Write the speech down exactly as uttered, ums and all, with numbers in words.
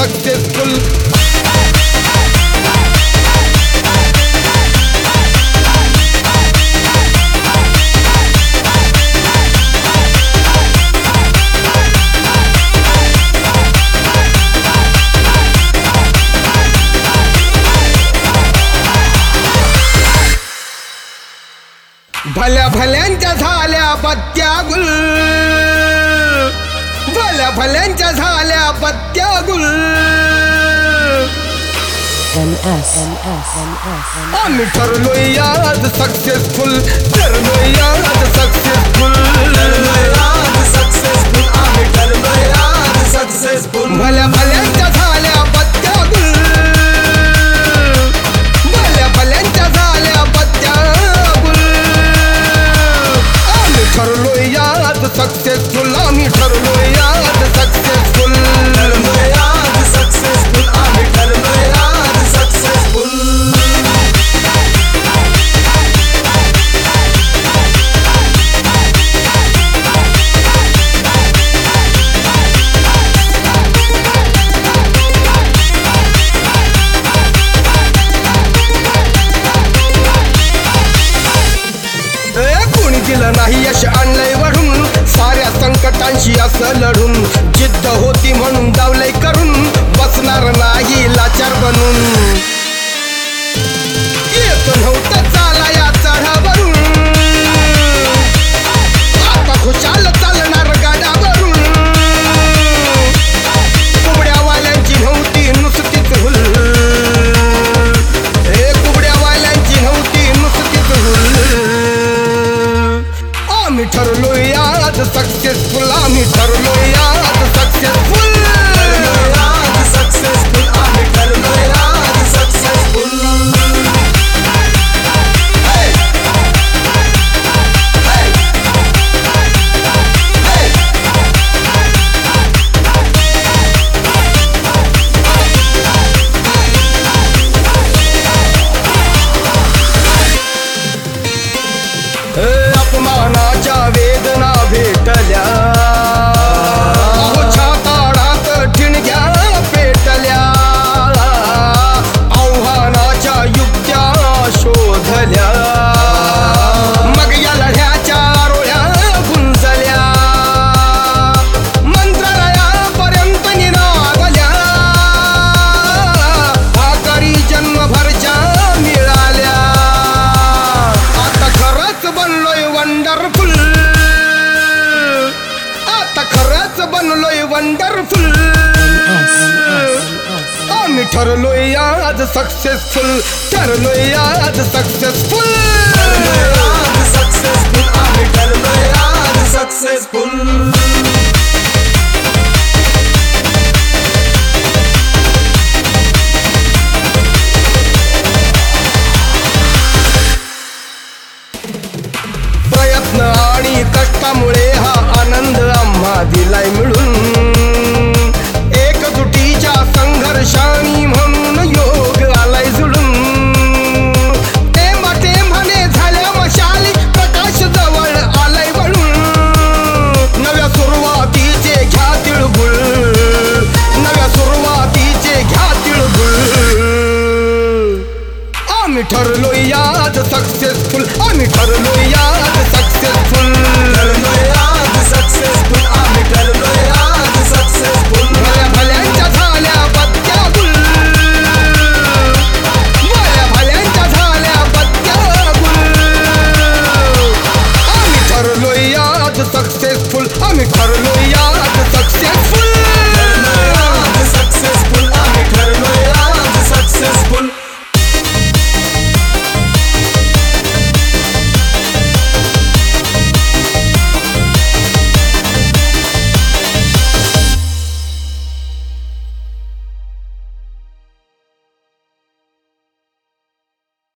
Successful. भल्या भल्यांच्या झाल्या बत्त्या गुल, भल्या भल्यांच्या झाल्या बत्त्या गुल. आम्ही ठरलोय आज सक्सेसफुल, ठरलोय आज सक्सेसफुल, ठरलोय आज सक्सेसफुल. आम्ही ठरलोय आज सक्सेसफुल. भल्या भल्यांच्या झाल्या बत्त्या गुल, भल्या भल्यांच्या झाल्या बत्त्या गुल. आम्ही ठरलोय आज सक्सेसफुल, आम्ही ठरलोय आज सक्सेसफुल, ठरलोय आज सक्सेसफुल. आम्ही ठरलोय आज सक्सेसफुल. कोणी दिलं नाही यश आणलंय वढून, साऱ्या संकटांशी असं लढून. जिद्द होती म्हणून दावलंय करून, बसणार नाही लाचार बनून. येत नव्हतं चाला या चढावरून, आता खुशाल चालणार गाड्यावरून. कुबड्यावाल्यांची नव्हती नुसतीच हुल, हे कुबड्यावाल्यांची नव्हती नुसतीच हुल. आम्ही ठरलोय आज सक्सेसफुल, आम्ही ठरलोय आज सक्सेसफुल, ठरलोय आज सक्सेसफुल. आम्ही ठरलोय आज सक्सेसफुल. अपमानाच्या वेदना भेटल्या, छाताडात ठिणग्या पेटल्या. आव्हानाच्या युक्त्या शोधल्या, मग या लढ्याच्या रोळ्या गुंजल्या. मंत्रालयापर्यंत निनादल्या, आकारी जन्मभरच्या मिळाल्या. आता खरंच बनलोय वंडरफुल, आता खरंच बनलोय वंडरफुल. आम्ही ठरलोय आज सक्सेसफुल, ठरलोय आज सक्सेसफुल, ठरलोय आज सक्सेसफुल. आम्ही ठरलोय आज सक्सेसफुल. प्रयत्न आणि कष्टामुळे हा आनंद आम्हा दिलाय मिळून. एकजुटीच्या संघर्षाने म्हणून योग आलाय जुळून. टेंबा टेंबाने झाल्या मशाली, प्रकाश जवळ आलाय वळून. नव्या सुरुवातीचे घ्या तिळगुळ, नव्या सुरुवातीचे घ्या तिळगुळ. आम्ही ठरलोय आज सक्सेसफुल, आम्ही ठरलोय